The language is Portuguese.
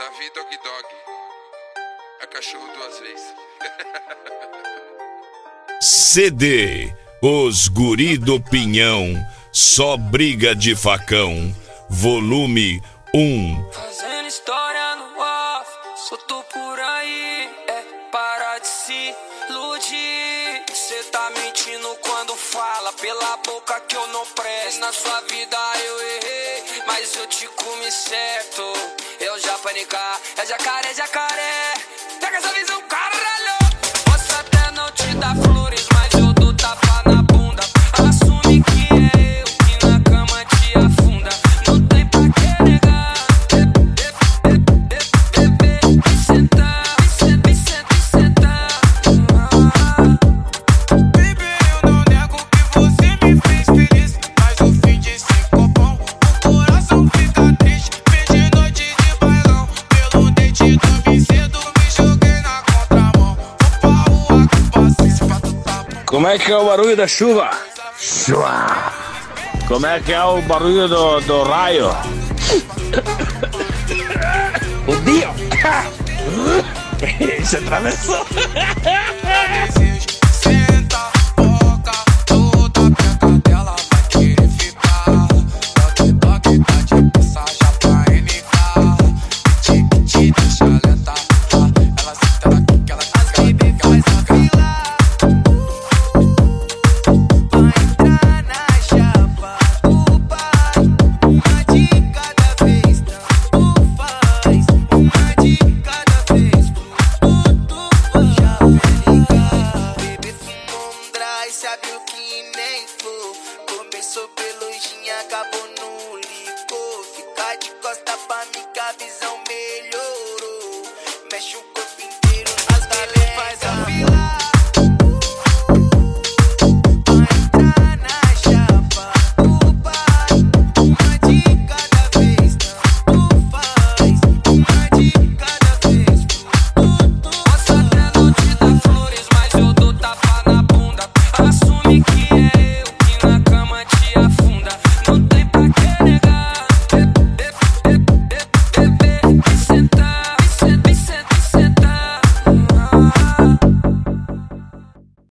Davi Dog Dog. É cachorro duas vezes. CD, Os Guri do Pinhão, Só Briga de Facão, volume 1. Fazendo história no off, solto por aí, para de se iludir. Cê tá mentindo quando fala pela boca que eu não presto. Na sua vida eu errei, mas eu te comi certo. Eu já panicar, é jacaré, jacaré. Pega essa visão, caralho. Posso até não te dar flores, mas eu dou tapa na bunda. Assume que é eu que na cama te afunda. Não tem pra que negar. Me sentar, me sentar. Baby, eu não nego que você me fez feliz, mas o fim de se copão, o coração fica triste. Fez de noite de bailão, pelo dente do cedo me joguei na contramão. Opa, o que passa, tá bom. Como é que é o barulho da chuva? Como é que é o barulho do raio? O dia! Você atravessou!